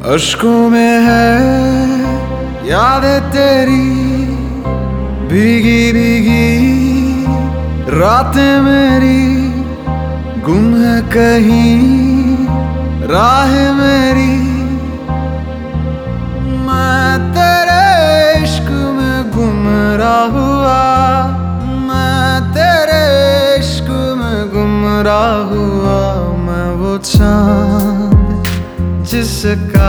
अश्कों में है यादें तेरी, भीगी भीगी रातें मेरी, गुम है कहीं राह मेरी। मैं तेरे इश्क में गुमराह हुआ, मैं तेरे इश्क में गुमराह हुआ। मैं वो चांद जिसका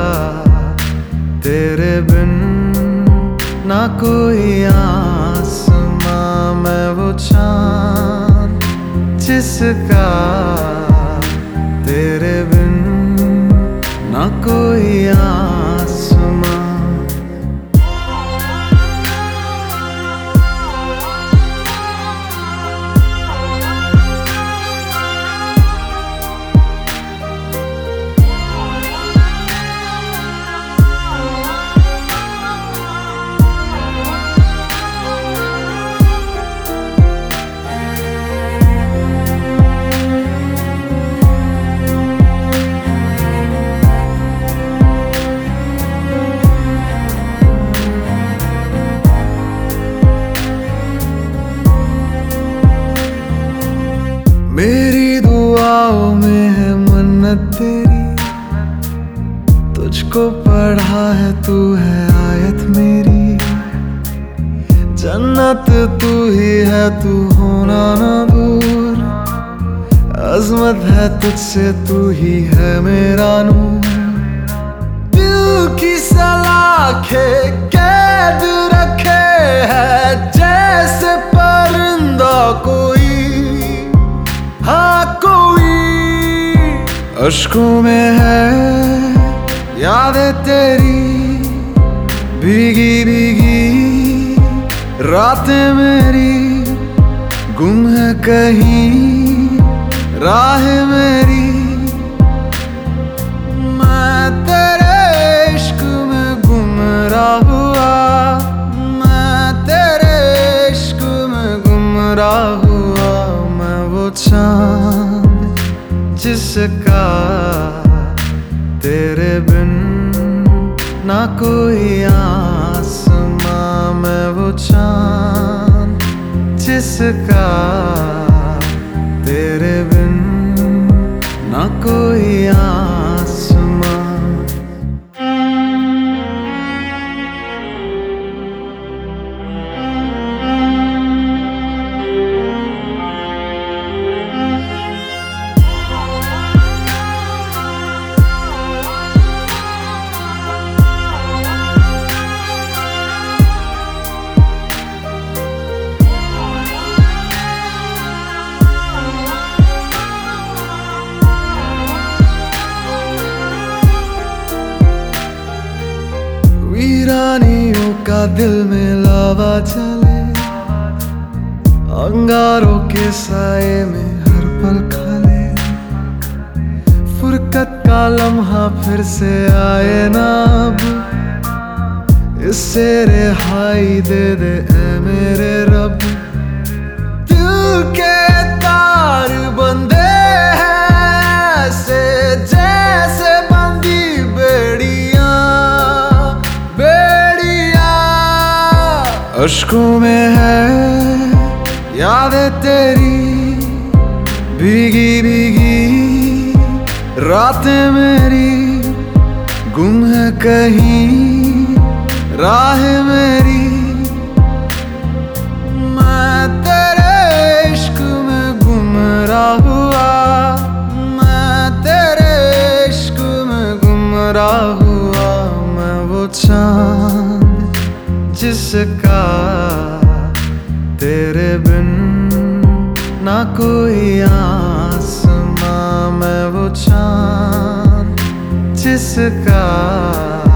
तेरे बिन ना कोई आसमां, मैं वो चांद जिसका तेरे बिन ना कोई आसमां। मेरी दुआओं में है मन्नत तेरी, तुझको पढ़ा है तू है आयत मेरी। जन्नत तू ही है, तू होना ना दूर, अजमत है तुझसे तू ही है मेरा नूर। दिल की सलाखें कैद रखे है जैसे परिंदा कोई, हाँ कोई। अश्कों में है यादें तेरी, भीगी भीगी रातें मेरी, गुम है कहीं राह मेरी। मैं तेरे इश्क में गुमराह हुआ, मैं तेरे इश्क में गुमराह हुआ। मैं वो चांद जिसका तेरे बिन ना कोई आसमां, मैं वो चांद जिसका तेरे बिन ना कोई आसमां। वीरानियों का दिल में लावा चले, अंगारों के साए में हर पल खले। फुरकत का लम्हा फिर से आए ना अब, इससे रिहाई दे दे ऐ मेरे रब। दिल के तार बंधे हैं ऐसे जैसे बंदी बेड़ियां, अश्कों में है यादें तेरी, भीगी भीगी रातें मेरी, गुम है कहीं राह मेरी। मैं तेरे इश्क में गुमराह हुआ, मैं तेरे इश्क में गुमराह हुआ। मैं वो चांद जिसका तेरे बिन ना कोई आसमां, मैं वो चांद जिसका